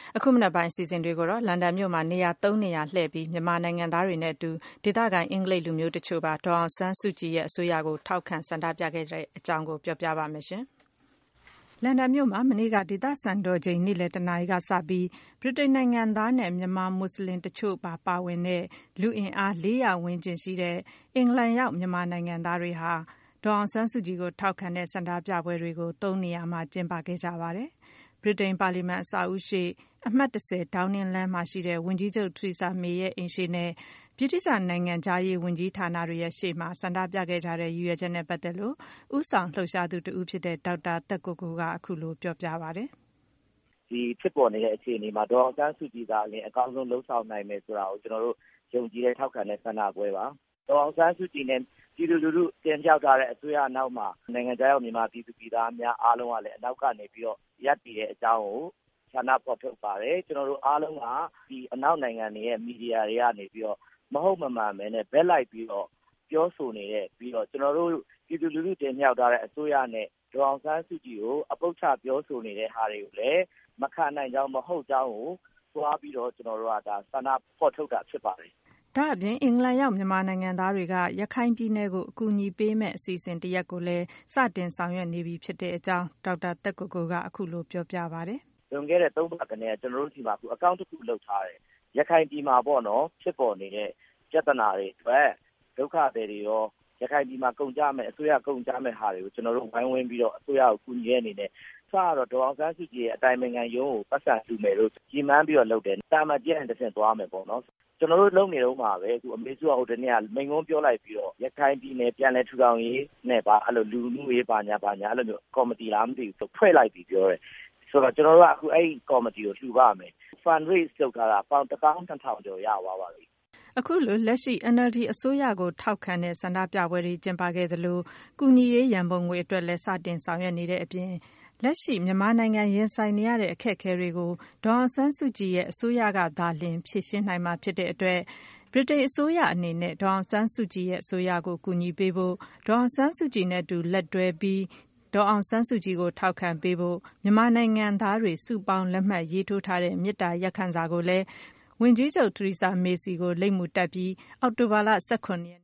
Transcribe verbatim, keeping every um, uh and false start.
အခုမနက်ပိုင်းအစီအစဉ်တွေကိုတော့လန်ဒန်မြို့မှာနေရာသုံးနေရာလှည့်ပြီးမြန်မာနိုင်ငံသားတွေနဲ့အတူဒေသခံအင်္ဂလိပ်လူမျိုးတချို့ပါဒေါ်အောင်ဆန်းစုကြည်ရဲ့အစိုးရကိုထောက်ခံဆန္ဒပြခဲ့တဲ့အကြောင်းကိုပြောပြပါမယ်ရှင်။လန်ဒန်မြို့မှာမနေ့ကဒေသစံတော်ချိန်နေ့လယ်တနာရီကစပြီးဗြိတိန်နိုင်ငံသားနဲ့မြန်မာမွတ်စလင်တချို့ပါပါဝင်တဲ့လူအင်အားလေးရာဝန်းကျင်ရှိတဲ့အင်္ဂလန်ရောက်မြန်မာနိုင်ငံသားတွေဟာဒေါ်အောင်ဆန်းစုကြည်ကိုထောက်ခံတဲ့ဆန္ဒပြပွဲတွေကိုသုံးနေရာမှာကျင်းပခဲ့ကြပါတယ်။ဗြိတိန်ပါလီမန်အဆောက်အဦရှေ့အမှတ်၁၀ဒေါင်းနင်းလမ်းမှာရှိတဲ့ဝန်ကြီးချုပ်ထရီဆာမေရဲ့အိမ်ရှေ့နဲ့ဗြိတိသျှနိုင်ငံခြားရေးဝန်ကြီးဌာနတွေရဲ့ရှေ့မှာဆန္ဒပြခဲ့ကြတဲ့ရည်ရွယ်ချက်နဲ့ပတ်သက်လို့ဦးဆောင်လှုပ်ရှားသူတဦးဖြစ်တဲ့ဒေါက်တာသက်ကိုကိုကအခုလိုပြောပြပါတယ်။ဒီဖြစ်ပေါ်နေတဲ့အခြေအနေမှာဒေါ်အောင်ဆန်းစုကြည်သာလျှင်အကောင်းဆုံးလှုပ်ဆောင်နိုင်မယ်ဆိုတာကိုကျွန်တော်တို့ယုံကြည်တဲ့ထောက်ခံတဲ့ဆန္ဒပွဲပါ။ဒေါ်အောင်ဆန်းစုကြည်နဲ့ပြည်သူလူထုတင်ပြထားတဲ့အစိုးရအနောက်မှာနိုင်ငံခြားရောက်မြန်မာပြည်သူပြည်သားများအားလုံးကလည်းအနောက်ကနေပြီးတော့ရပ်တည်တဲ့အကြောင်းကိုဆန္ဒဖော်ထုတ်ပါတယ်။ကျွန်တော်တို့အားလုံးကဒီအနောက်နိုင်ငံတွေရဲ့မီဒီယာတွေကနေပြီးတော့မဟုတ်မမှန်ပဲနဲ့ဘက်လိုက်ပြီးတော့ပြောဆိုနေတဲ့ပြီးတော့ကျွန်တော်တို့ပြည်သူလူထုတင်မြှောက်ထားတဲ့အစိုးရနဲ့ဒေါ်အောင်ဆန်းစုကြည်ကိုအပုပ်ချပြောဆိုနေတဲ့ဟာတွေကိုလည်းမခံနိုင်ကြောင်းမဟုတ်ကြောင်းကိုသွားပြီးတော့ကျွန်တော်တို့ကဒါဆန္ဒဖော်ထုတ်တာဖြစ်ပါတယ်။ဒါအပြင်အင်္ဂလန်ရောက်မြန်မာနိုင်ငံသားတွေကရခိုင်ပြည်နယ်ကိုအကူအညီပေးမဲ့အစီအစဉ်တရက်ကိုလည်းစတင်ဆောင်ရွက်နေပြီဖြစ်တဲ့အကြောင်းဒေါက်တာသက်ကိုကိုကအခုလိုပြောပြပါတယ်။လွန်ခဲ့တဲ့သုံးပတ်ကနေကျွန်တော်တို့ဒီမှာအခုအကောင့်တစ်ခုလုပ်ထားတယ်။ရခိုင်ပြည်မှာပေါ့နော်ဖြစ်ပေါ်နေတဲ့ပြဿနာတွေအတွက်ဒုက္ခတွေတွေရောရခိုင်ပြည်မှာကုန်ကြမဲ့အစိုးရကုန်ကြမဲ့ဟာတွေကိုကျွန်တော်တို့ဝိုင်းဝန်းပြီးတော့အစိုးရကိုကူညီရတဲ့အနေနဲ့စတော့ဒေါ်အောင်ဆန်းစုကြည်ရဲ့အတိုင်းအမြံရုံးကိုပတ်စံလူမယ်လို့ကြီးမန်းပြီးတော့လုပ်တယ်။တာမန်ကျန်တဲ့ဆင့်သွားမယ်ပေါ့နော်။ကျွန်တော်တို့လုပ်နေတော့မှာပဲအခုအမေစုကဟိုတနေ့ကမိန်ကုန်းပြောလိုက်ပြီးတော့ရခိုင်ပြည်နယ်ပြန်လည်ထူထောင်ရေးနဲ့ပါအဲ့လိုလူမှုရေးပါညာပါညာအဲ့လိုမျိုးကော်မတီလားမသိဘူးဖွဲ့လိုက်ပြီးပြောတယ်။ဆိုတော့ကျွန်တော်တို့ကအခုအဲ့ဒီကော်မတီကိုလှူပါမယ်။ fund raise လုပ်ထားတာပေါင်တစ်သောင်းနှစ်ထောင်ကျော်ရသွားပါပြီ။အခုလိုလက်ရှိ အန်အယ်လ်ဒီ အစိုးရကိုထောက်ခံတဲ့ဆန္ဒပြပွဲတွေကျင်းပခဲ့သလိုကူညီရေးရန်ပုံငွေအတွက်လည်းစတင်ဆောင်ရွက်နေတဲ့အပြင်လက်ရှိမြန်မာနိုင်ငံရင်ဆိုင်နေရတဲ့အခက်အခဲတွေကိုဒေါ်အောင်ဆန်းစုကြည်ရဲ့အစိုးရကသာလျှင်ဖြေရှင်းနိုင်မှာဖြစ်တဲ့အတွက်ဗြိတိန်အစိုးရအနေနဲ့ဒေါ်အောင်ဆန်းစုကြည်ရဲ့အစိုးရကိုကူညီပေးဖို့ဒေါ်အောင်ဆန်းစုကြည်နဲ့အတူလက်တွဲပြီးဒေါ်အောင်ဆန်းစုကြည်ကိုထောက်ခံပေးဖို့မြန်မာနိုင်ငံသားတွေစုပေါင်းလက်မှတ်ရေးထိုးထားတဲ့မေတ္တာရပ်ခံစာကိုလည်းဝန်ကြီးချုပ်ထရီဆာမေစီကိုလိပ်မူတပ်ပြီးအောက်တိုဘာလ၁၇ရက်